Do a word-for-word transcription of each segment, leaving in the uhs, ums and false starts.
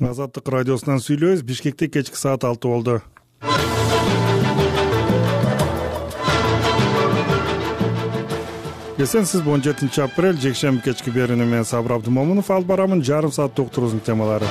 Азаттык радиосунан сүйлөбүз. Бишкекте кечки саат алты болду. Эсенсиз, он жетинчи апрель жекшемби кечки берүүнү мен Сабыр Абдымомунов алып барамын. Жарым саат уктуруубуздун темалары.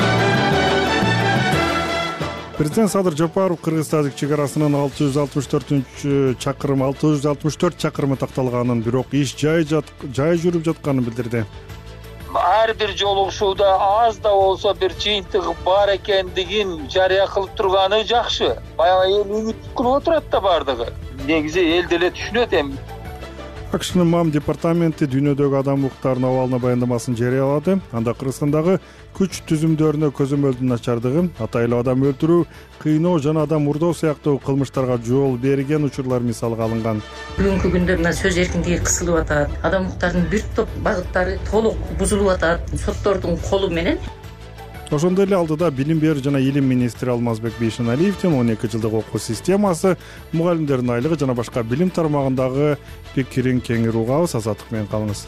Президент Садыр Жапаров Кыргыз-Тажик чегарасынын алты жүз алтымыш төртүнчү чакырым алты жүз алтымыш төрт чакырымы такталганын, бирок иш жай жай жүрүп жатканын билдирди. Ар бир жолугушууда аз да болсо бир жыйынтыгы бар экендигин жарыя кылып турганы жакшы. Баягы эл үмүт кылып отурат да бардыгы. Негизи эл деле түшүнөт эми. АКШнын МАМ департаменти дүйнөдөгү адам укуктарынын абалына баяндамасын жарыялады. Анда Кыргызстандагы күч түзүмдөрүнө көзөмөлдүн начардыгы, атайлуу адам өлтүрүү, кыйноо жана адам мурдоо сыяктуу кылмыштарга жол берген учурлар мисалга алынган. Бүгүнкү күндө мына сөз эркиндиги кысылып атат. Адам укуктарынын бир топ багыттары толук бузулуп атат. Соттордун колу менен. Ошондой эле алдыда билим берүү жана илим министри Алмазбек Бейшеналиевдин он эки жылдык окуу системасы, мугалимдердин айлыгы жана башка билим тармагындагы пикирин кеңири угабыз. Азаттык менен калыңыз.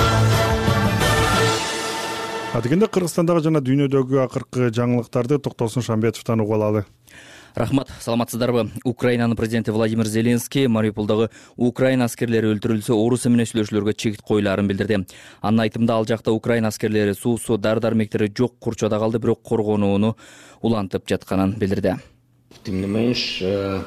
Адегенде Кыргызстандагы жана дүйнөдөгү акыркы жаңылыктарды Токтосун Шамбетовдон угуп алалы. Рахмат, саламатсыздарбы? Украинанын президенти Владимир Зеленский Мариуполдогу Украина аскерлери өлтүрүлсө, орус менен сүйлөшүүлөргө чегит коюлаарын билдирди. Анын айтымында ал жакта Украина аскерлери суусу, дары-дармектери жок курчоодо калды, бирок коргонууну улантып жатканын билдирди. Тим не менш,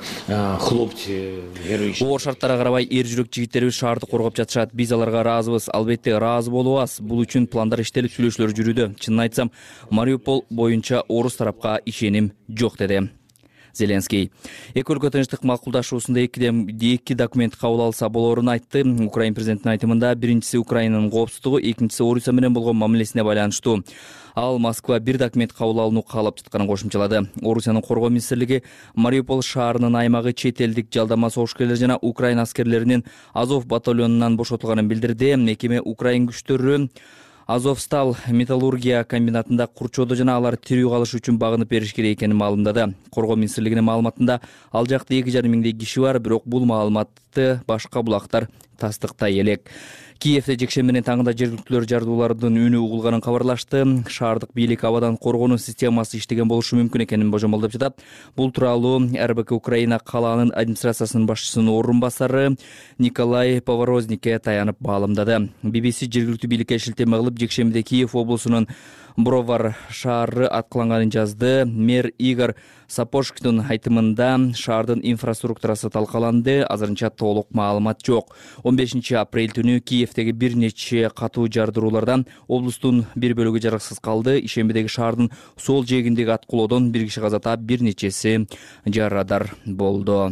хлопцы героичный. Оор шарттарга карабай эр жүрөк жигиттерибиз шаарды коргоп жатышат. Биз аларга ыраазыбыз, албетте ыраазы болобуз. Бул үчүн пландар иштелип, сүйлөшүүлөр жүрүүдө. Чынын айтсам, Мариупол боюнча орус тарапка ишеним жок, деди Зеленский. Эки өлкө тынчтык макулдашуусунда эки документ кабыл алса болоорун айтты. Украин президентинин айтымында биринчиси Украинанын коопсуздугу, экинчиси Орусия менен болгон мамилесине байланыштуу. Ал Москва бир документ кабыл алууну каалап жатканын кошумчалады. Орусиянын коргоо министрлиги Мариуполь шаарынын аймагы чет элдик жалдама согушкерлер жана Украина аскерлеринин Азов батальонунан бошотулганын билдирди. Мекеме Украин күчтөрү Азовстал металлургия комбинатында курчоодо жана алар тирүү калыш үчүн багынып бериш керек экенин маалымдады. Коргоо министрлигинин маалыматында ал жакта эки жарым миңдей киши бар, бирок бул маалыматты башка булактар тастыктай элек. Киевде жекшемби менен таңында жергиликтүүлөр жардуулардын үнү угулганын кабарлашты. Шаардык бийлик абадан коргонуу системасы иштеген болушу мүмкүн экенин божомолдоп жатат. Бул тууралуу эр бэ ка Украина калаанын администрациясынын башчысынын орун басары Николай Поворозникке таянып маалымдады. би би си жергиликтүү бийликке шилтеме кылып, жекшембиде Киев облусунун Бровар шаары аткыланганын жазды. Мэр Игорь Сапошкиндин айтымында шаардын инфраструктурасы талкаланды. Азырынча толук маалымат жок. он бешинчи апрель түнү Киевдеги бир нече катуу жардыруулардан облустун бир бөлүгү жараксыз калды. Ишембидеги шаардын сол жээгиндеги аткылоодон бир киши каза таап, бир нечеси жарадар болду.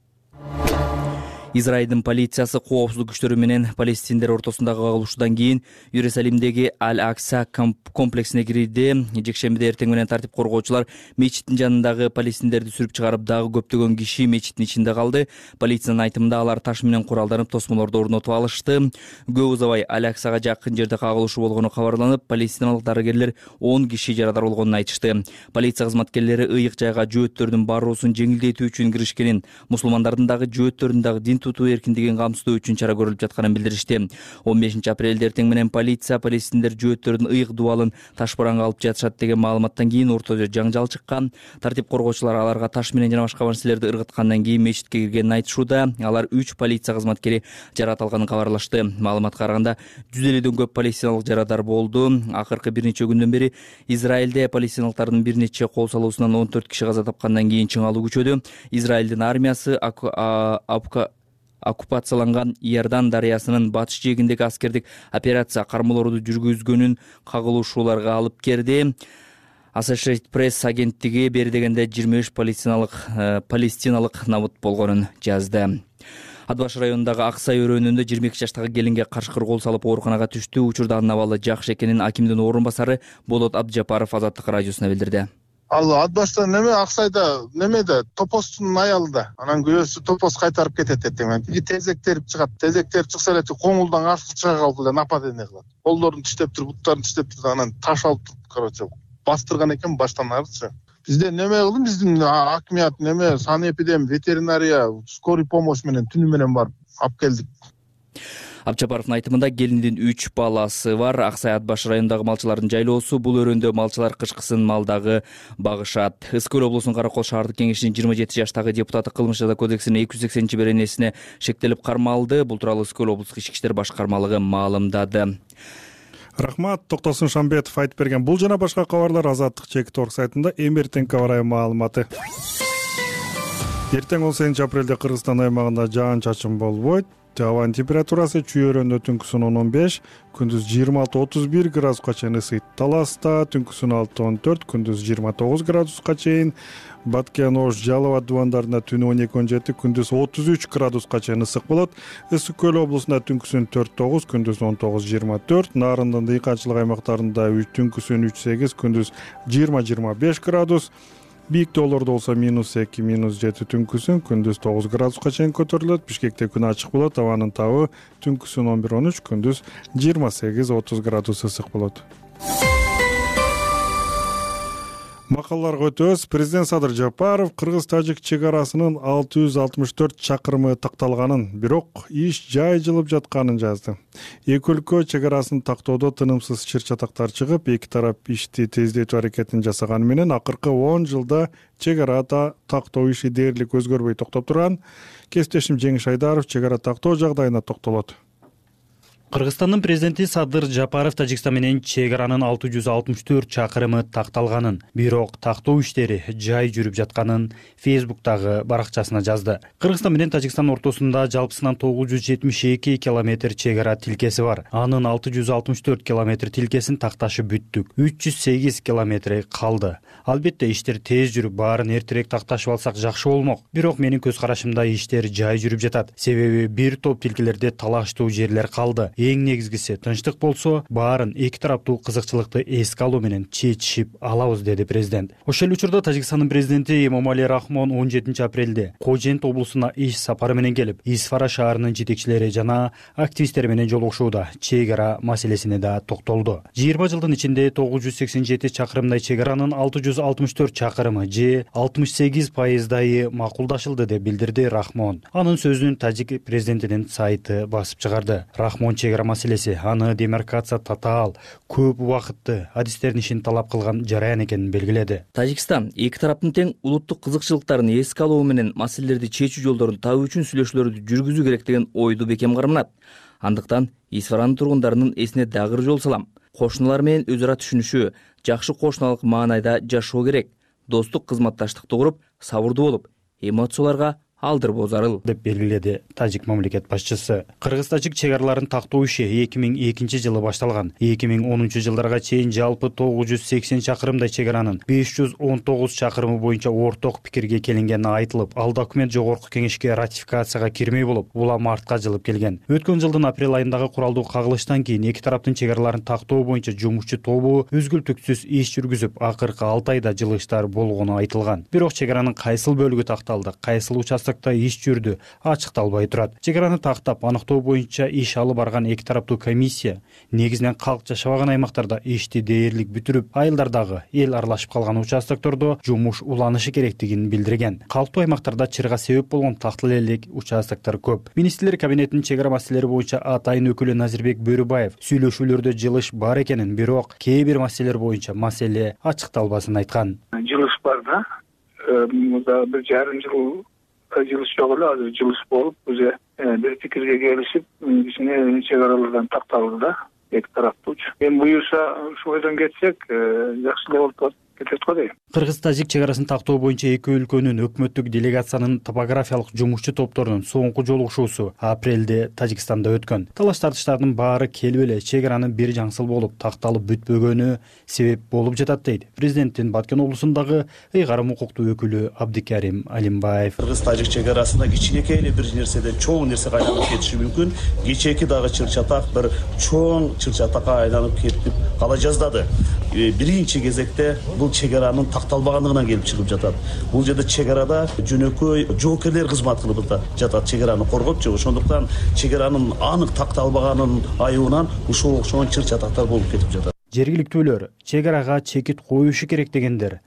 Израилдин полициясы коопсуздук күчтөрү менен палестиндер ортосундагы кагылышуудан кийин Иерусалимдеги Аль-Акса комплексине кирди. Жекшембиде эртең менен тартип коргоочулар мечиттин жанындагы палестиндерди сүрүп чыгарып, дагы көптөгөн киши мечиттин ичинде калды. Полициянын айтымында алар таш менен куралданып, тосмолорду орнотуп алышты. Көп узабай Аль-Аксага жакын жерде кагылышуу болгону кабарланып, палестиналык дарыгерлер он киши жарадар болгонун айтышты. Полиция кызматкерлери ыйык жайга жөөттөрдүн баруусун жеңилдетүү үчүн киришкенин, мусулмандардын дагы жөөттөрүн дагы дин тутуу эркиндигин камсыздоо үчүн чара көрүлүп жатканын билдиришти. он бешинчи апрелде эртең менен полиция палестиндер жөөттөрдүн ыйык дубалын таш бараңга алып жатышат деген маалыматтан кийин ортодо жаңжал чыккан. Тартип коргоочулар аларга таш менен жана башка нерселерди ыргыткандан кийин мечитке киргенин айтышууда. Алар үч полиция кызматкери жарат алганын кабарлашты. Маалыматка караганда жүз элүүдөн көп палестиналык жарадар болду. Акыркы бир нече күндөн бери Израилде палестиналыктардын бир нече кол салуусунан он төрт киши каза тапкандан кийин чыңалуу күчөдү. Израилдин армиясы оккупацияланган Иордан дарыясынын батыш жээгиндеги аскердик операция кармоолорду жүргүзгөнүн кагылышууларга алып келди. Associated Press агенттиги бери дегенде жыйырма үч палестиналык палестиналык набыт болгонун жазды. Адбаш районундагы Аксай өрөөнүндө жыйырма эки жаштагы келинге кашкыр кол салып ооруканага түштү. Учурда анын абалы жакшы экенин акимдин орун басары Болот Абдыжапаров Азаттык радиосуна билдирди. Ал Адбашта неме Аксайда немеде топостун аялында. Анан күйөөсү топост кайтарып кетет эртең. Бир тезек терип чыгат. Тезек терип чыкса эле коңулдан ашыкча калып эле нападение кылат. Колдорун тиштеп туруп, буттарын тиштеп туруп, анан таш алып, короче, бастырган экен баштан арычы. Бизде неме кылдым, биздин акимият неме санэпидем, ветеринария, скорый помощь менен түнү менен барып алып келдик. Абчапаровдун айтымында келиндин үч баласы бар. Аксай Ат Баш районундагы малчылардын жайлоосу. Бул өрөөндө малчылар кышкысын малдагы багышат. Ысык көл облусунун Каракол шаардык кеңешинин жыйырма жети жаштагы депутаты кылмыш жаза кодексинин эки жүз сексенинчи беренесине шектелип кармалды. Бул тууралуу Ысык көл облустук ички иштер башкармалыгы маалымдады. Рахмат, Токтосун Шамбетов айтып берген. Бул жана башка кабарлар Азаттык чекит орг сайтында эми эртеңки аба ырайы маалыматы. Эртең он сегизинчи апрелде Кыргызстан аймагында жаан-чачын болбойт. Абанын температурасы чүй өрөөндө түнкүсүн он он беш, күндүз жыйырма алты отуз бир градуска чейин ысыйт. Таласта түнкүсүн алты он төрт, күндүз жыйырма тогуз градуска чейин. Баткен, Ош, Жалал абад дубандарында түнү он эки он жети, күндүз отуз үч градуска чейин ысык болот. Ысык көл облусунда түнкүсүн төрт тогуз, күндүз он тогуз жыйырма төрт. Нарындын дыйканчылык аймактарында түнкүсүн үч сегиз, күндүз жыйырма жыйырма беш градус. Бийик тоолордо болсо минус эки, минус жети түнкүсүн, күндүз тогуз градуска чейин көтөрүлөт. Бишкекте күн ачык болот. Абанын табы түнкүсүн он бир он үч, күндүз жыйырма сегиз отуз градус ысык болот. Макалаларга өтөбүз. Президент Садыр Жапаров Кыргыз-Тажик чек арасынын алты жүз алтымыш төрт чакырымы такталганын, бирок иш жай жылып жатканын жазды. Эки өлкө чек арасын тактоодо тынымсыз чыр-чатактар чыгып, эки тарап ишти тездетүү аракетин жасаганы менен акыркы он жылда чек арада тактоо иши дээрлик өзгөрбөй токтоп турган. Кесиптешим Жеңиш Айдаров чек ара тактоо жагдайына токтолот. Кыргызстандын президенти Садыр Жапаров Тажикстан менен чек аранын алты жүз алтымыш төрт чакырымы такталганын, бирок тактоо иштери жай жүрүп жатканын Фейсбуктагы баракчасына жазды. Кыргызстан менен Тажикстан ортосунда жалпысынан тогуз жүз жетимиш эки километр чек ара тилкеси бар. Анын алты жүз алтымыш төрт километр тилкесин такташып бүттүк. үч жүз сегиз километри калды. Албетте иштер тез жүрүп, баарын эртерээк такташып алсак жакшы болмок. Бирок менин көз карашымда иштер жай жүрүп жатат. Себеби бир топ тилкелерде талаштуу жерлер калды. Эң негизгиси тынчтык болсо, баарын эки тараптуу кызыкчылыкты эске алуу менен чечишип алабыз, деди президент. Ошол учурда Тажикстандын президенти Эмомали Рахмон он жетинчи апрелде Кожент облусуна иш сапары менен келип, Исфара шаарынын жетекчилери жана активисттер менен жолугушууда чек ара маселесине да токтолду. жыйырма жылдын ичинде тогуз жүз сексен жети чакырымдай чек аранын алты жүз алтымыш төрт чакырымы же алтымыш сегиз пайыздайы макулдашылды деп билдирди Рахмон. Анын сөзүн Тажик президентинин сайты басып чыгарды. Рахмон чек ара маселеси аны демаркация татаал, көп убакытты адистердин ишин талап кылган жараян экенин белгиледи. Тажикстан эки тараптын тең улуттук кызыкчылыктарын эске алуу менен маселелерди чечүү жолдорун табуу үчүн сүйлөшүүлөрдү жүргүзүү керек деген ойду бекем карманат. Андыктан Исфаранын тургундарынын эсине дагы жол салам. Кошуналар менен өз ара түшүнүшүү, жакшы кошуналык маанайда жашоо керек. Достук кызматташтыкты куруп, сабырдуу болуп, эмоцияларга алдырбоо зарыл, деп белгиледи Тажик мамлекет башчысы. Кыргыз-Тажик чек араларын тактоо иши эки миң экинчи жылы башталган. эки миң онунчу жылдарга чейин жалпы тогуз жүз сексен чакырымдай чек аранын беш жүз он тогуз чакырымы боюнча орток пикирге келингени айтылып, ал документ жогорку кеңешке ратификацияга кирмей болуп, бул мартка жылып келген. Өткөн жылдын апрель айындагы куралдуу кагылыштан кийин эки тараптын чек араларын тактоо боюнча жумушчу тобу үзгүлтүксүз иш жүргүзүп, акыркы алты айда жылыштар болгону айтылган. Бирок чек аранын кайсыл бөлүгү такталды, кайсыл участокто иш жүрдү, ачыкталбай турат. Чек араны тактап, аныктоо боюнча иш алып барган эки тараптуу комиссия негизинен калк жашабаган аймактарда ишти дээрлик бүтүрүп, айылдардагы эл аралашып калган участоктордо жумуш уланышы керектигин билдирген. Калктуу аймактарда чырга себеп болгон тактыл элек участоктор көп. Министрлер кабинетинин чек ара маселелери боюнча атайын өкүлү Назирбек Бөрүбаев сүйлөшүүлөрдө жылыш бар экенин, бирок кээ бир маселелер боюнча маселе ачыкталбасын айткан. Жылыш бар да, мында бир жарым жыл жылыш жок эле, азыр жылыш болуп, уже бир пикирге келишип, кичине чек аралардан такталды да, эки тараптууч. Эми буюрса ушул бойдон кетсек, жакшы эле болуп кетет го дейм. Кыргыз-Тажик чек арасын тактоо боюнча эки өлкөнүн өкмөттүк делегациянын топографиялык жумушчу топторунун соңку жолугушуусу апрелде Тажикстанда өткөн. Талаш тартыштардын баары келип эле чек аранын бир жаңсыл болуп такталып бүтпөгөнү себеп болуп жатат, дейт президенттин Баткен облусундагы ыйгарым укуктуу өкүлү Абдикарим Алимбаев. Кыргыз-Тажик чек арасында кичинекей эле бир нерседен чоң нерсе айланып кетиши мүмкүн. Кечээки дагы чыр-чатак бир чоң чыр-чатакка айланып кетип кала жаздады. Биринчи кезекте бул чек аранын такталбагандыгынан келип чыгып жатат. Бул жерде чек арада жөнөкөй жоокерлер кызмат кылып жатат, чек араны коргопчу. Ошондуктан чек аранын анык такталбаганын айыбынан ушул окшогон чыр-чатактар болуп кетип жатат. Жергиликтүүлөр чек арага чекит коюшу керек дегендер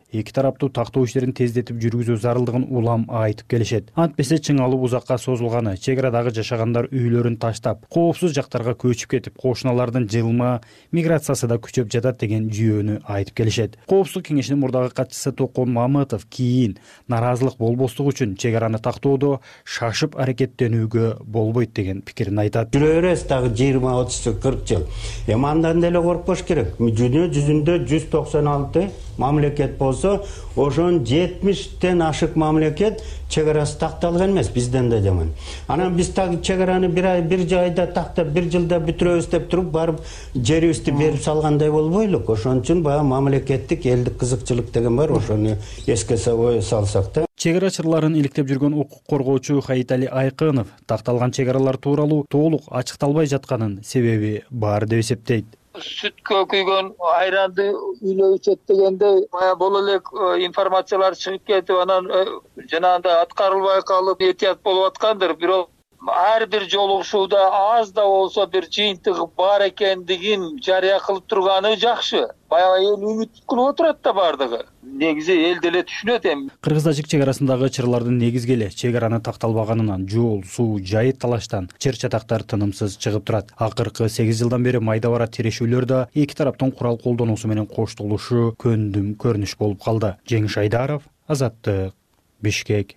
эки тараптуу тактоо иштерин тездетип жүргүзүү зарылдыгын улам айтып келишет. Антпесе чыңалуу узакка созулганы, чек арадагы жашагандар үйлөрүн таштап, коопсуз жактарга көчүп кетип, кошуналардын жылма миграциясы да күчөп жатат деген жүйөнү айтып келишет. Коопсуздук кеңешинин мурдагы катчысы Токон Мамытов кийин наразылык болбостук үчүн чек араны тактоодо шашып аракеттенүүгө болбойт деген пикирин айтат. Жүрө беребиз дагы жыйырма отуз кырк жыл. Эми андан деле коркпош керек. Дүйнө жүзүндө жүз токсон алты мамлекет болсо, ошонун жетимиштен ашык мамлекет чек арасы такталган эмес, бизден да жаман. Анан биз так чек араны бир ай бир жайда тактап бир жылда бүтүрөбүз деп туруп барып жерибизди берип салгандай болбойлук. Ошон үчүн баягы мамлекеттик элдик кызыкчылык деген бар, ошону эске салсак да. Чек ара чырларын иликтеп жүргөн укук коргоочу Хаитали Айкынов такталган чек аралар тууралуу толук ачыкталбай жатканын себеби бар деп эсептейт. Сүткө күйгөн айранды үйлөп ичет дегенде бая боло элек информациялар чыгып кетип, анан жанагындай аткарылбай калып этият болуп аткандыр. Бирок ар бир жолугушууда аз да болсо бир жыйынтыгы бар экендигин жарыя кылып турганы жакшы. Баягы эл үмүт кылып отурат да бардыгы. Негизи эл деле түшүнөт эми. Кыргыз-тажик чек арасындагы чырлардын негизги эле чек араны такталбаганынан жол, суу, жайыт талаштан чыр чатактар тынымсыз чыгып турат. Акыркы сегиз жылдан бери майда бара тирешүүлөр да эки тараптын курал колдонуусу менен коштолушу көндүм көрүнүш болуп калды. Жеңиш Айдаров, Азаттык, Бишкек.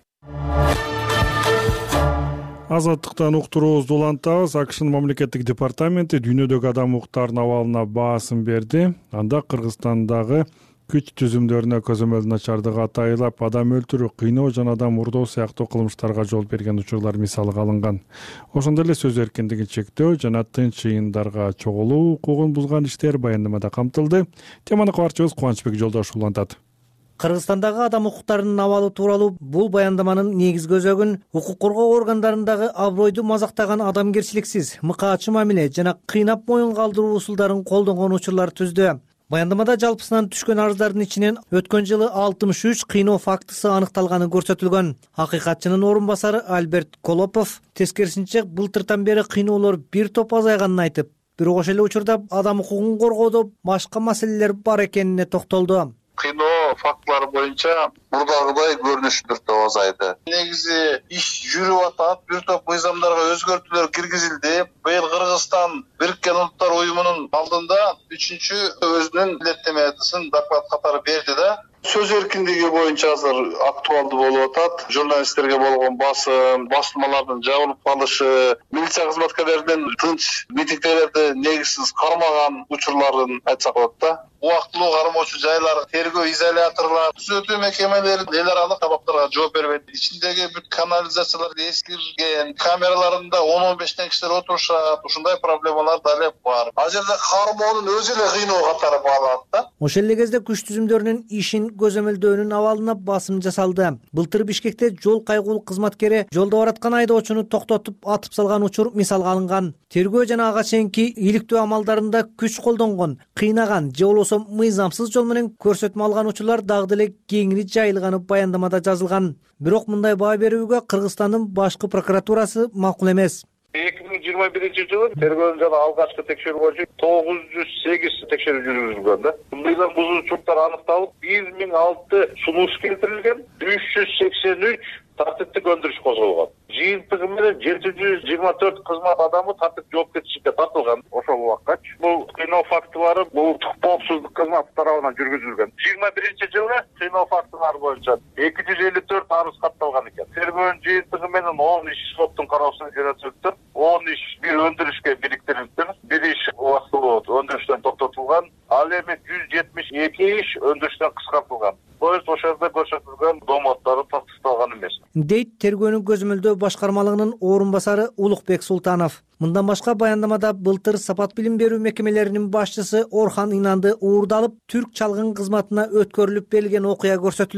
Азаттыктан уктуруубузду улантабыз. АКШнын мамлекеттик департаменти дүйнөдөгү адам укуктарынын абалына баасын берди. Анда Кыргызстандагы күч түзүмдөрүнө көзөмөл начардыгы атайылап, адам өлтүрүү, кыйноо жана адам урдоо сыяктуу кылмыштарга жол берген учурлар мисалга алынган. Ошондой эле сөз эркиндигин чектөө жана тынч жыйындарга чогулуу укугун бузган иштер баяндамада камтылды. Теманы кабарчыбыз Кубанычбек Жолдошов улантат. Кыргызстандагы адам укуктарынын абалы тууралуу бул баяндаманын негизги өзөгүн укук коргоо органдарындагы абройду мазактаган адамгерчиликсиз, мыкаачы мамиле жана кыйнап моюн калтыруу усулдарын колдонгон учурлар түздү. Баяндамада жалпысынан түшкөн арыздардын ичинен өткөн жылы алтымыш үч кыйноо фактысы аныкталганы көрсөтүлгөн. Акыйкатчынын орун басары Альберт Колопов тескерисинче былтыртан бери кыйноолор бир топ азайганын айтып, бирок ошол эле учурда адам укугун коргоодо башка маселелер бар экенине токтолду. Кыйноо фактылары боюнча мурдагыдай көрүнүштөр да азайды. Негизи иш жүрүп атат, бир топ мыйзамдарга өзгөртүүлөр киргизилди. Быйыл Кыргызстан Бириккен Улуттар Уюмунун алдында үчүнчү өзүнүн илеттемесин доклад катары берди да. Сөз эркиндиги боюнча азыр актуалдуу болуп атат. Журналисттерге болгон басым, басылмалардын жабылып калышы, милиция кызматкерлеринин тынч митингдерди негизсиз кармаган учурларын айтсак болот да. Убактылуу кармоочу жайлар, тергөө изоляторлор, түзөтүү мекемелери эл аралык талаптарга жооп бербейт. Ичиндеги бүт канализациялар эскирген, камераларында он он бештен кишилер отурушат. Ушундай проблемалар дале бар. Ал жерде кармоонун өзү эле кыйноо катары бааланат да. Ошол эле кезде күч түзүмдөрүнүн ишин көзөмөлдөөнүн абалына басым жасалды. Былтыр Бишкекте жол кайгуулук кызматкери жолдо бараткан айдоочуну токтотуп атып салган учур мисалга алынган. Тергөө жана ага чейинки иликтөө амалдарында күч колдонгон, кыйнаган же болбосо мыйзамсыз жол менен көрсөтмө алган учурлар дагы деле кеңири жайылганы баяндамада жазылган. Бирок мындай баа берүүгө Кыргызстандын башкы прокуратурасы макул эмес. эки миң жыйырма биринчи жылы тергөөнүн жана алгачкы текшерүү боюнча тогуз жүз сегиз текшерүү жүргүзүлгөн да. Мыйзам бузуучулуктар аныкталып, бир миң алты сунуш келтирилген, үч жүз сексен үч тартиптик өндүрүш козголгон. Жыйынтыгы менен жети жүз жыйырма төрт кызмат адамы тартип жоопкерчиликке тартылган. Ошол убакка бул кыйноо фактылары улуттук коопсуздук кызматы тарабынан жүргүзүлгөн. жыйырма биринчи жылы кыйноо фактылары боюнча эки жүз элүү төрт арыз катталган экен. Тергөөнүн жыйынтыгы менен он иш соттун кароосуна жөнөтүлүптүр. он иш бир өндүрүшкө бириктирилиптир. Бир иш убактылуу өндүрүштөн токтотулган. Ал эми жүз жетимиш эки иш өндүрүштөн кыскартылган. Поезд ошолда көрсөтүлгөн домоттары такталган эмес. Дейт тергөөнүн көзөмөлдөө башкармалыгынын орун басары Улукбек Султанов. Мындан башка баяндамада былтыр сапат билим берүү мекемелеринин башчысы Орхан Инанды уурдалып, түрк чалгын кызматына өткөрүлүп берилген окуя көрсөтүлдү.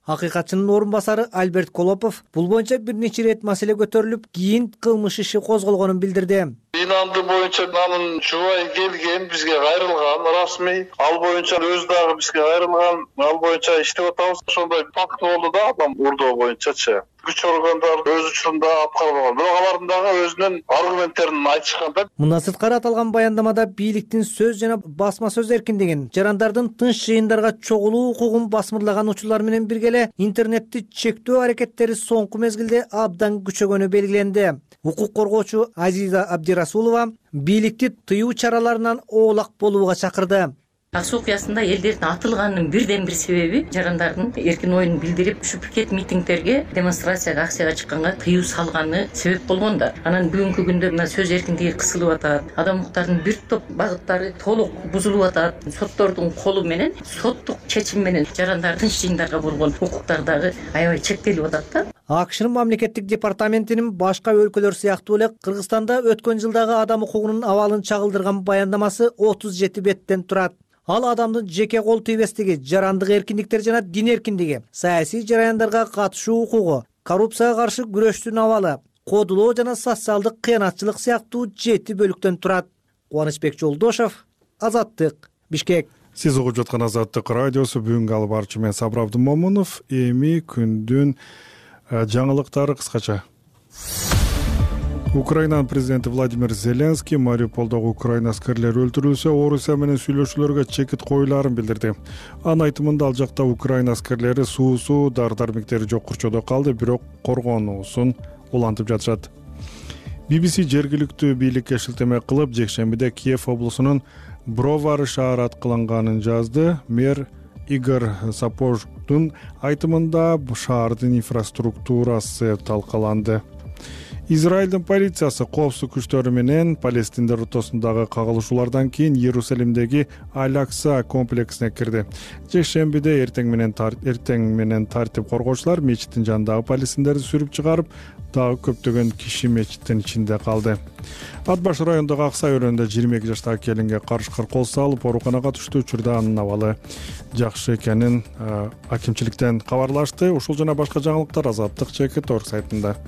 Акыйкатчынын орун басары Альберт Колопов бул боюнча бир нече ирет маселе көтөрүлүп, кийин кылмыш иши козголгонун билдирди. Инанды боюнча анын жубайы келген, бизге кайрылган расмий. Ал боюнча өзү дагы бизге кайрылган, ал боюнча иштеп атабыз. Ошондой факт болду да, адам урдоо боюнчачы. Күч органдары өз учурунда аткарылган. Бирок алардын дагы өзүнүн аргументтерин айтышкан да. Мындан сырткары аталган баяндамада бийликтин сөз жана басма сөз эркиндигин, жарандардын тынч жыйындарга чогулуу укугун басмырлаган учурлар менен бирге эле интернетти чектөө аракеттери соңку мезгилде абдан күчөгөнү белгиленди. Укук коргоочу Азиза Абдирасулова бийликти тыюу чараларынан оолак болууга чакырды. Ак Суу окуясында элдердин атылганынын бирден бир себеби жарандардын эркин оюн билдирип, ушу пикет митингдерге, демонстрацияга, акцияга чыкканга тыюу салганы себеп болгон да. Анан бүгүнкү күндө мына сөз эркиндиги кысылып атат. Адам укуктарынын бир топ багыттары толук бузулуп атат. Соттордун колу менен, соттук чечим менен жарандардын жыйындарга болгон укуктары дагы аябай чектелип атат да. АКШнын мамлекеттик департаментинин башка өлкөлөр сыяктуу эле Кыргызстанда өткөн жылдагы адам укугунун абалын чагылдырган баяндамасы отуз жети беттен турат. Ал адамдын жеке кол тийбестиги, жарандык эркиндиктер жана дин эркиндиги, саясий жараяндарга катышуу укугу, коррупцияга каршы күрөштүн абалы, кодулоо жана социалдык кыянатчылык сыяктуу жети бөлүктөн турат. Кубанычбек Жолдошов, Азаттык, Бишкек. Сиз угуп жаткан Азаттык радиосу, бүгүнкү алып барчу мен Сабыр Абдымомунов. Эми күндүн жаңылыктары кыскача. Украинанын президенти Владимир Зеленский Мариуполдогу украин аскерлери өлтүрүлсө, Орусия менен сүйлөшүүлөргө чекит коюлаарын билдирди. Анын айтымында ал жакта украин аскерлери суусу, дар-дармектери жок курчоодо калды, бирок коргонуусун улантып жатышат. би би си жергиликтүү бийликке шилтеме кылып, жекшембиде Киев облусунун Бровары шаары аткыланганын жазды. Мэр Игорь Сапождун айтымында шаардын инфраструктурасы талкаланды. Израилдин полициясы коопсуздук күчтөрү менен Палестиндер ортосундагы кагылышуулардан кийин Иерусалимдеги Аль-Акса комплексине кирди. Жекшембиде эртең менен эртең менен тартип коргоочулар мечиттин жанындагы палестиндерди сүрүп чыгарып, дагы көптөгөн киши мечиттин ичинде калды. Ат баш райондогу Аксай өрөөнүндө жыйырма эки жаштагы келинге каршы кол салып, ооруканага түштү. Учурда анын абалы жакшы экенин акимчиликтен кабарлашты. Ушул жана башка жаңылыктар Азаттык чекит орг сайтында.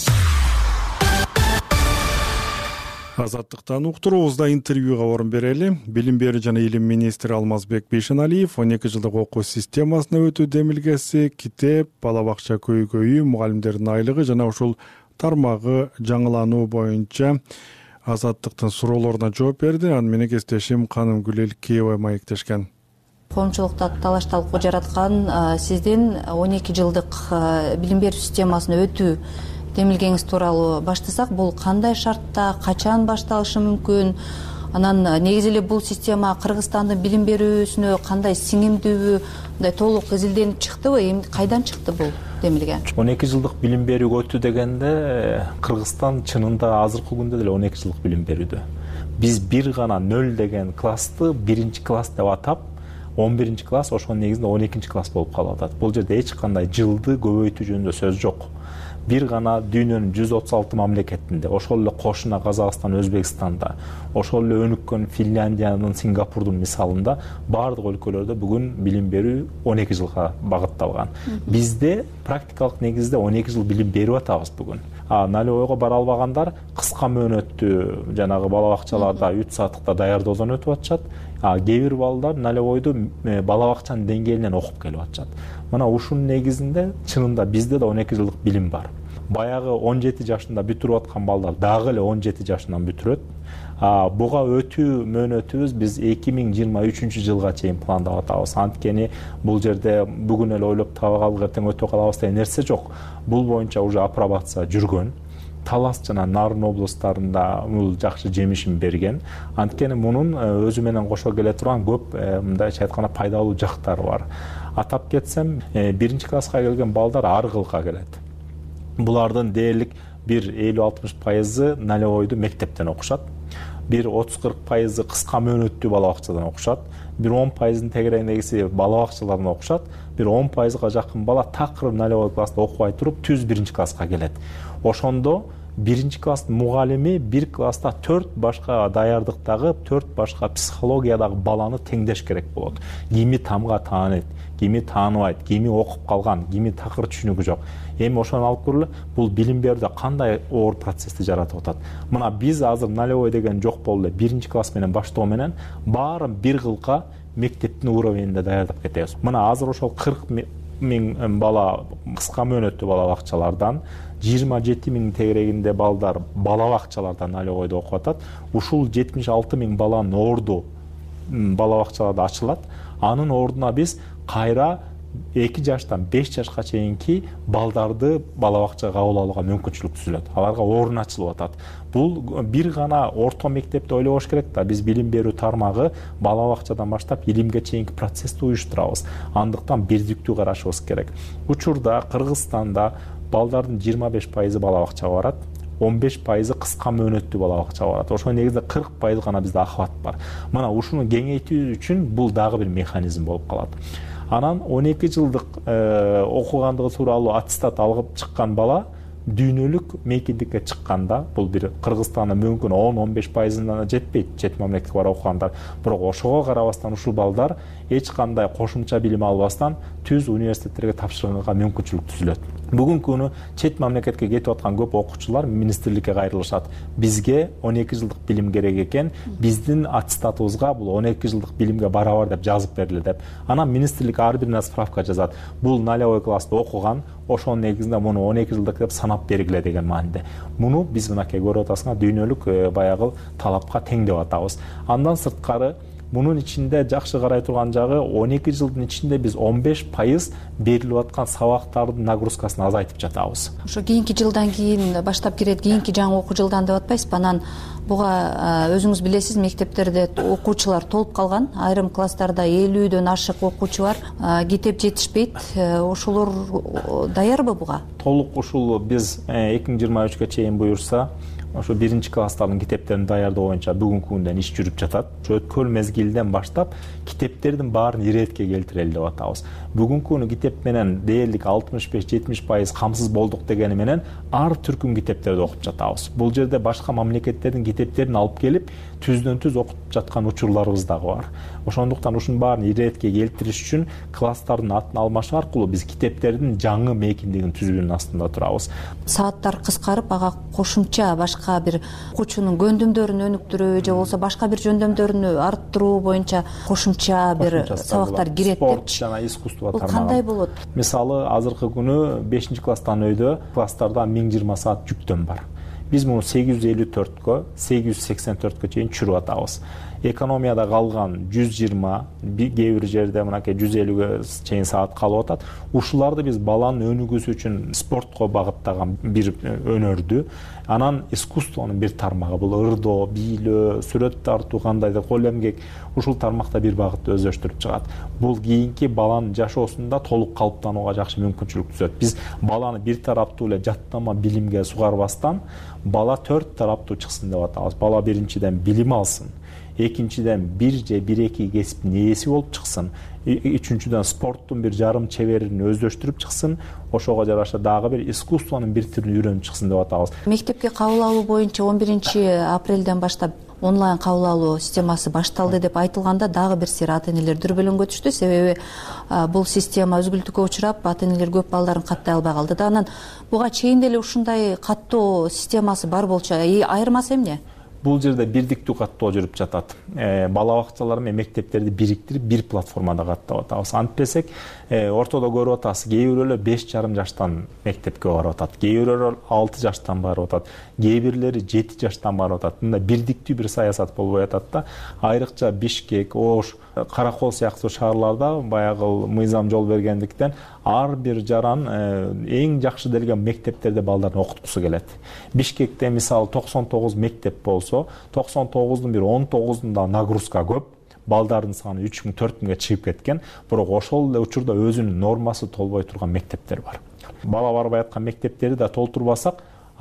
Азаттыктан уктуруубузда интервьюга орун берели. Билим берүү жана илим министри Алмазбек Бейшеналиев он эки жылдык окуу системасына өтүү демилгеси, китеп, бала бакча көйгөйү, мугалимдердин айлыгы жана ушул тармагы жаңылануу боюнча Азаттыктын суроолоруна жооп берди. Аны менен кесиптешим Канымгүл Элкеева маектешкен. Коомчулукта талаш-талкуу жараткан сиздин он эки жылдык билим берүү системасына өтүү демилгеңиз тууралуу баштасак, бул кандай шартта, качан башталышы мүмкүн? Анан негизи эле бул система Кыргызстандын билим берүүсүнө кандай сиңимдүүбү, мындай толук изилденип чыктыбы? Эми кайдан чыкты бул демилге? он эки жылдык билим берүүгө өтүү дегенде Кыргызстан чынында азыркы күндө деле он эки жылдык билим берүүдө. Биз бир гана нөл деген классты биринчи класс деп атап, он биринчи класс ошонун негизинде он экинчи класс болуп калып атат. Бул жерде эч кандай жылды көбөйтүү жөнүндө сөз жок. Бир гана дүйнөнүн жүз отуз алты мамлекетинде, ошол эле кошуна Казакстан, Өзбекстанда, ошол эле өнүккөн Финляндиянын, Сингапурдун мисалында баардык өлкөлөрдө бүгүн билим берүү он эки жылга багытталган. Бизде практикалык негизде он эки жыл билим берип атабыз бүгүн. А налеойго бара албагандар кыска мөөнөттүү жанагы бала бакчаларда үч сааттыкта даярдоодон өтүп атышат. А кээ бир балдар налеойду бала бакчанын деңгээлинен окуп келип атышат. Мына ушунун негизинде чынында бизде да он эки жылдык билим бар. Баягы он жети жашында бүтүрүп аткан балдар дагы эле он жети жашынан бүтүрөт. А буга өтүү мөөнөтүбүз биз эки миң жыйырма үчүнчү жылга чейин пландап атабыз. Анткени бул жерде бүгүн эле ойлоп таба калып эртең өтө калабыз деген нерсе жок. Бул боюнча уже апробация жүргөн. Талас жана Нарын облустарында бул жакшы жемишин берген. Анткени мунун өзү менен кошо келе турган көп мындайча айтканда пайдалуу жактары бар. Атап кетсем, биринчи класска келген балдар ар кылга келет. Булардын дээрлик бир элүү алтымыш пайызы налеойду мектептен окушат. Бир отуз кырк пайызы кыска мөөнөттүү бала бакчадан окушат. Бир он пайыздын тегерегиндегиси бала бакчалардан окушат. Бир он пайызга жакын бала такыр налеой класста окубай туруп түз биринчи класска келет. Ошондо биринчи класстын мугалими бир класста төрт башка даярдыктагы төрт башка психологиядагы баланы теңдеш керек болот. Кими тамга тааныйт, кими тааныбайт, кими окуп калган, кими такыр түшүнүгү жок. Эми ошону алып көрөлү, бул билим берүүдө кандай оор процессти жаратып атат. Мына биз азыр нулевой деген жок болду. Биринчи класс менен баштоо менен баарын бир кылка мектептин уровенинде даярдап кетебиз. Мына азыр ошол кырк миң бала кыска мөөнөттүү бала бакчалардан, жыйырма жети миң тегерегинде балдар бала бакчаларда нулевойдо окуп атат. Ушул жетимиш алты миң баланын орду бала бакчаларда ачылат. Анын ордуна биз кайра эки жаштан беш жашка чейинки балдарды бала бакчага кабыл алууга мүмкүнчүлүк түзүлөт. Аларга орун ачылып атат. Бул бир гана орто мектепти ойлобош керек да. Биз билим берүү тармагы бала бакчадан баштап илимге чейинки процессти уюштурабыз. Андыктан бирдиктүү карашыбыз керек. Учурда Кыргызстанда балдардын жыйырма беш пайызы бала бакчага барат. он беш пайызы кыска мөөнөттүү бала бакчага барат. Ошол негизде кырк пайыз гана бизде охват бар. Мына ушуну кеңейтүү үчүн бул дагы бир механизм болуп калат. Анан он эки жылдык окугандыгы тууралуу аттестат алып чыккан бала дүйнөлүк мейкиндикке чыкканда, бул бир Кыргызстанда мүмкүн он он беш пайызына жетпейт, чет мамлекетке барып окугандар. Бирок ошого карабастан ушул балдар эч кандай кошумча билим албастан түз университеттерге тапшырганга мүмкүнчүлүк түзүлөт. Бүгүнкү күнү чет мамлекетке кетип аткан көп окуучулар министрликке кайрылышат. Бизге он эки жылдык билим керек экен, биздин аттестатыбызга бул он эки жылдык билимге барабар деп жазып бериле деп. Анан министрлик ар бирине справка жазат. Бул нулевой класста окуган, ошонун негизинде муну он эки жылдык деп санап бергиле деген мааниде. Муну биз мынакей көрүп атасыңар дүйнөлүк баягы талапка тең деп атабыз. Андан сырткары мунун ичинде жакшы карай турган жагы он эки жылдын ичинде биз он беш пайыз берилип аткан сабактардын нагрузкасын азайтып жатабыз. Ошо кийинки жылдан кийин баштап кирет, кийинки жаңы окуу жылдан деп атпайсызбы? Анан буга өзүңүз билесиз, мектептерде окуучулар толуп калган. Айрым класстарда элүүдөн ашык окуучу бар. Китеп жетишпейт. Ошолор даярбы буга? Толук ушул биз эки миң жыйырма үчкө чейин буюрса, ошо биринчи класстардын китептерин даярдоо боюнча бүгүнкү күндөн иш жүрүп жатат. Ошо өткөн мезгилден баштап китептердин баарын иретке келтирели деп атабыз. Бүгүнкү күнү китеп менен дээрлик алтымыш беш жетимиш пайыз камсыз болдук дегени менен ар түркүм китептерди окуп жатабыз. Бул жерде башка мамлекеттердин китептерин алып келип түздөн түз окутуп жаткан учурларыбыз дагы бар. Ошондуктан ушунун баарын иретке келтириш үчүн класстардын атын алмашы аркылуу биз китептердин жаңы мейкиндигин түзүүнүн астында турабыз. Сааттар кыскарып, ага кошумча башка бир окуучунун көндүмдөрүн өнүктүрүү же болбосо башка бир жөндөмдөрүн арттыруу боюнча кошумча бир сабактар кирет деп. Спорт жана искусство тармагы. Бул кандай болот? Мисалы, азыркы күнү бешинчи класстан өйдө класстарда миң жыйырма саат жүктөн бар. Биз муну сегиз жүз элүү төрткө, сегиз жүз сексен төрткө чейин түшүрүп атабыз. Экономияда калган жүз жыйырма, кээ бир жерде мынакей жүз элүүгө чейин саат калып атат. Ушуларды биз баланын өнүгүүсү үчүн спортко багыттаган бир өнөрдү, анан искусствонун бир тармагы, бул ырдоо, бийлөө, сүрөт тартуу, кандайдыр кол эмгек, ушул тармакта бир багытты өздөштүрүп чыгат. Бул кийинки баланын жашоосунда толук калыптанууга жакшы мүмкүнчүлүк түзөт. Биз баланы бир тараптуу эле жаттама билимге сугарбастан, бала төрт тараптуу чыксын деп атабыз. Бала биринчиден билим алсын, экинчиден бир же бир эки кесиптин ээси болуп чыксын, үчүнчүдөн спорттун бир жарым чеберин өздөштүрүп чыксын, ошого жараша дагы бир искусствонун бир түрүн үйрөнүп чыксын деп атабыз. Мектепке кабыл алуу боюнча он биринчи апрелден баштап онлайн кабыл алуу системасы башталды деп айтылганда дагы бир сыйра ата-энелер дүрбөлөңгө түштү. Себеби бул система өзгүлтүккө учурап, ата-энелер көп балдарын каттай албай калды да. Анан буга чейин деле ушундай каттоо системасы бар болчу. Айырмасы эмне? Бул жерде бирдиктүү каттоо жүрүп жатат. Бала бакчалар менен мектептерди бириктирип бир платформада каттап атабыз. Антпесек, ортодо көрүп атасыз, кээ бирөөлөр беш жарым жаштан мектепке барып атат, кээ бирөөлөр алты жаштан барып атат, кээ бирлери жети жаштан барып атат. Мында бирдиктүү бир саясат болбой атат да. Айрыкча Бишкек, Ош, Каракол сыяктуу шаарларда баягы мыйзам жол бергендиктен ар бир жаран эң жакшы делген мектептерде балдарын окуткусу келет. Бишкекте мисалы токсон тогуз мектеп болсо, токсон тогуздун бир он тогузунда нагрузка көп, балдардын саны үч миң төрт миңге чыгып кеткен, бирок ошол эле учурда өзүнүн нормасы толбой турган мектептер бар. Бала барбай аткан мектептерди да толтурбасак,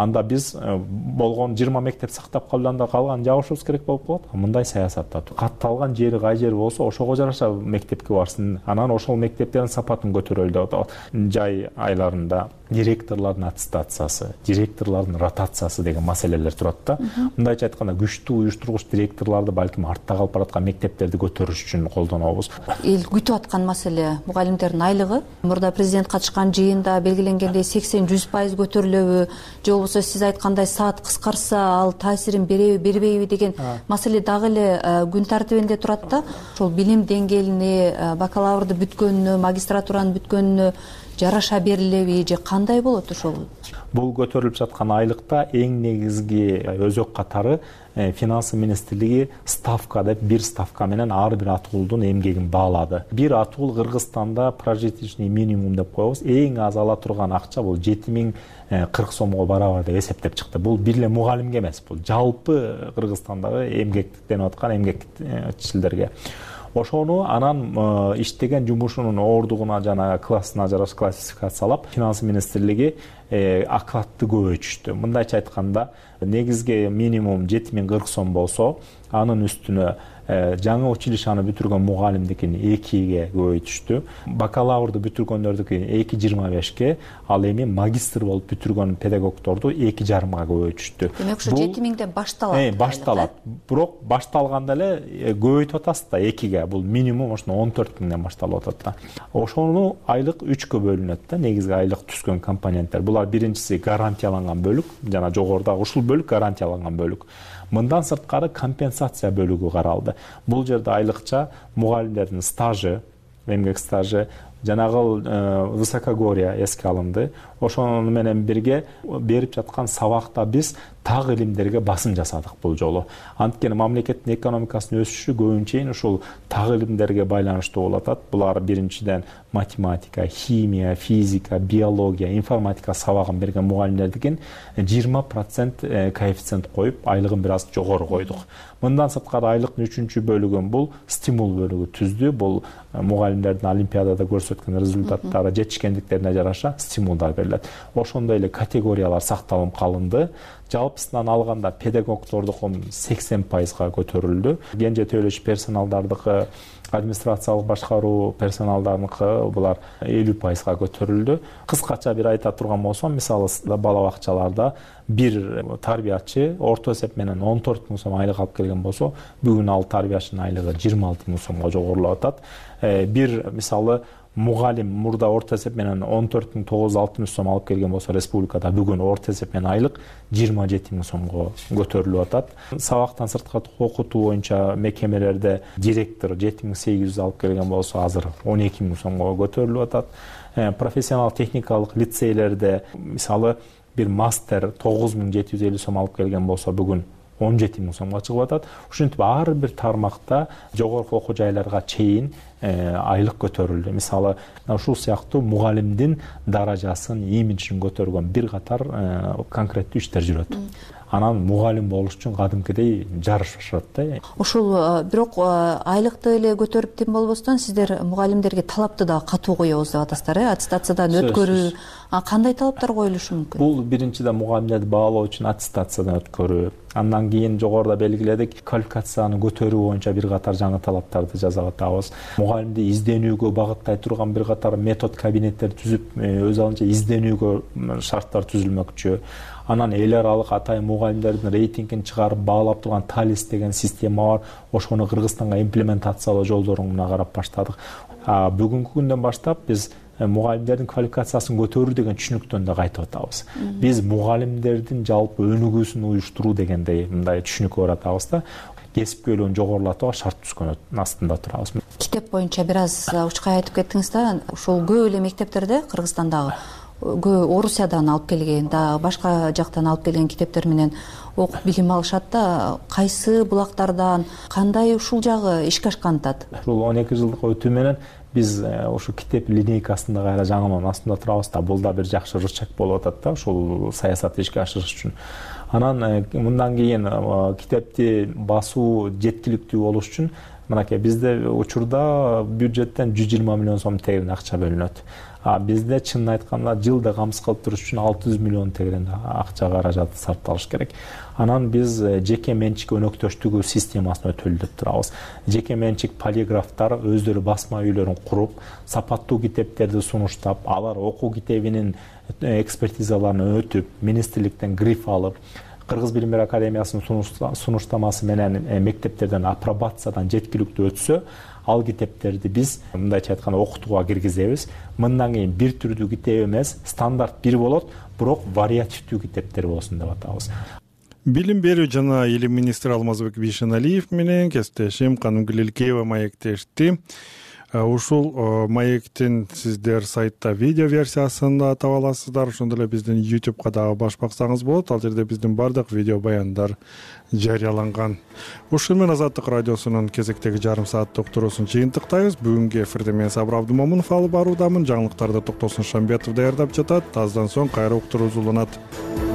анда биз болгон жыйырма мектеп сактап калганда калган жабышыбыз керек болуп калат. Мындай саясатта катталган жери кай жер болсо ошого жараша мектепке барсын, анан ошол мектептердин сапатын көтөрөлү деп атат. Жай айларында директорлордун аттестациясы, директорлордун ротациясы деген маселелер турат да. Мындайча айтканда күчтүү уюштургуч директорлорду балким артта калып бараткан мектептерди көтөрүш үчүн колдонобуз. Эл күтүп аткан маселе мугалимдердин айлыгы. Мурда президент катышкан жыйында белгиленгендей сексен жүз пайыз көтөрүлөбү, же болбосо сиз айткандай саат кыскарса ал таасирин береби, бербейби деген маселе дагы эле күн тартибинде турат да. Ошол билим деңгээлине, бакалаврды бүткөнүнө, магистратураны бүткөнүнө жараша берилеби же кандай болот ошол? Бул көтөрүлүп жаткан айлыкта эң негизги өзөк катары финансы министрлиги ставка деп бир ставка менен ар бир атуулдун эмгегин баалады. Бир атуул Кыргызстанда прожиточный минимум деп коебуз. Эң аз ала турган акча бул жети миң кырк сомго барабар деп эсептеп чыкты. Бул бир эле мугалимге эмес, бул жалпы Кыргызстандагы эмгектенип аткан эмгекчилерге. Ошону анан иштеген жумушунун оордугуна жана классына жараша классификациялап, финансы министрлиги окладты көбөйтүштү. Мындайча айтканда, негизги минимум жети миң кырк сом болсо, анын үстүнө жаңы училищаны бүтүргөн мугалимдикин экиге көбөйтүштү. Бакалаврды бүтүргөндөрдүкүн эки жыйырма бешке, ал эми магистр болуп бүтүргөн педагогдорду эки жарымга көбөйтүштү. Демек ушу жети миңден башталат. Э, башталат. Бирок башталганда эле көбөйтүп атасыз да экиге. Бул минимум ошону он төрт миңден башталып атат да. Ошону айлык үчкө бөлүнөт да. Негизги айлык түскөн компоненттер. Булар биринчиси гарантияланган бөлүк, жана жогорудагы ушул бөлүк гарантияланган бөлүк. Мындан сырткары компенсация бөлүгү каралды. Бул жерде айлыкча мугалимдердин стажы, эмгек стажы, жанагы высокогорье эске алынды. Ошону менен бирге берип жаткан сабакта биз так илимдерге басым жасадык бул жолу. Анткени мамлекеттин экономикасынын өсүшү көбүнчө ушул так илимдерге байланыштуу болуп атат. Булар биринчиден математика, химия, физика, биология, информатика сабагын берген мугалимдердикин жыйырма процент коэффициент коюп, айлыгын бир аз жогору койдук. Мындан сырткары айлыктын үчүнчү бөлүгүн бул стимул бөлүгү түздү. Бул мугалимдердин олимпиадада көрсөткөн результаттары жетишкендиктерине жараша стимулдар берилет. Ошондой эле категориялар сакталып калынды. Жалпысынан алганда педагогдордукун сексен пайызга көтөрүлдү. Кенже төлөш персоналдардыкы, администрациялык башкаруу персоналдарыныкы булар элүү пайызга көтөрүлдү. Кыскача бир айта турган болсом, мисалы бала бакчаларда бир тарбиячы орто эсеп менен он төрт миң сом айлык алып келген болсо, бүгүн ал тарбиячынын айлыгы жыйырма алты миң сомго жогорулап атат. Бир мисалы мугалим мурда орто эсеп менен он төрт миң тогуз жүз алтымыш сом алып келген болсо, республикада бүгүн орто эсеп менен айлык жыйырма жети миң сомго көтөрүлүп атат. Сабактан сырткары окутуу боюнча мекемелерде директор жети миң сегиз жүз алып келген болсо, азыр он эки миң сомго көтөрүлүп атат. Профессионал техникалык лицейлерде мисалы бир мастер тогуз миң жети жүз элүү сом алып келген болсо, бүгүн он жети миң сомго чыгып атат. Ушинтип ар бир тармакта жогорку окуу жайларга чейин айлык көтөрүлдү. Мисалы, ушул сыяктуу мугалимдин даражасын, имиджин көтөргөн бир катар конкреттүү иштер жүрөт. Анан мугалим болуш үчүн кадимкидей жарыш башалат да. Ушул бирок айлыкты эле көтөрүп тем болбостон, сиздер мугалимдерге талапты да катуу коебуз деп атасыздар, э? Аттестациядан өткөрүү. Кандай талаптар коюлушу мүмкүн? Бул биринчиден мугалимдерди баалоо үчүн аттестациядан өткөрүү. Андан кийин жогоруда белгиледик, квалификацияны көтөрүү боюнча бир катар жаңы талаптарды жазып атабыз. Мугалимди изденүүгө багыттай турган бир катар метод кабинеттер түзүп, өз алынча изденүүгө шарттар түзүлмөкчү. Анан эл аралык атайын мугалимдердин рейтингин чыгарып баалап турган талис деген система бар. Ошону Кыргызстанга имплементациялоо жолдоруна карап баштадык. Бүгүнкү күндөн баштап биз мугалимдердин квалификациясын көтөрүү деген түшүнүктөн да кайтып атабыз. Биз мугалимдердин жалпы өнүгүүсүн уюштуруу дегендей мындай түшүнүккө баратабыз да. Кесипкөйлүгүн жогорулатууга шарт түзгөн астында турабыз. Китеп боюнча бир аз учкай айтып кеттиңиз да, ошол көп эле мектептерде Кыргызстандагы Орусиядан алып келген, да башка жактан алып келген китептер менен окуп билим алышат да, кайсы булактардан, кандай ушул жагы ишке ашкантат? Ушул он эки жылдык өтүү менен биз ушул китеп линейкасында кайра жаңыланын астында турабыз да. Бул да бир жакшы рычаг болуп атат да, ушул саясатты ишке ашырыш үчүн. Анан мындан кийин китепти басуу жеткиликтүү болуш үчүн мынакей бизде учурда бюджеттен жүз жыйырма миллион сом тегерен акча бөлүнөт. А бизде чынын айтканда жылда камсыз кылып туруш үчүн алты жүз миллион тегерен акча каражаты сарпталыш керек. Анан биз жеке менчик өнөктөштүгү системасын өтөлдөп турабыз. Жеке менчик полиграфтар өздөрү басма үйлөрүн куруп, сапаттуу китептерди сунуштап, алар окуу китебинин экспертизаларын өтүп, министрликтен гриф алып, Кыргыз билим берүү академиясынын сунуштамасы менен мектептерден апробациядан жеткиликтүү өтсө, ал китептерди биз мындайча айтканда окутууга киргизебиз. Мындан кийин бир түрдүү китеп эмес, стандарт бир болот, бирок вариативдүү китептер болсун деп атабыз. Билим берүү жана илим министри Алмазбек Бейшеналиев менен кесиптешим Канымгүл Илкеева маектешти. Ушул маектин сиздер сайтта видео версиясында таба аласыздар. Ошондой эле биздин ютубка дагы баш баксаңыз болот. Ал жерде биздин бардык видео баяндар жарыяланган. Ушул менен Азаттык радиосунун кезектеги жарым сааттык туруусун жыйынтыктайбыз. Бүгүнкү эфирде мен Сабыр Абдымомунов алып баруудамын. Жаңылыктарды Токтосун Шамбетов даярдап жатат. Аздан соң кайра уктуруу уланат.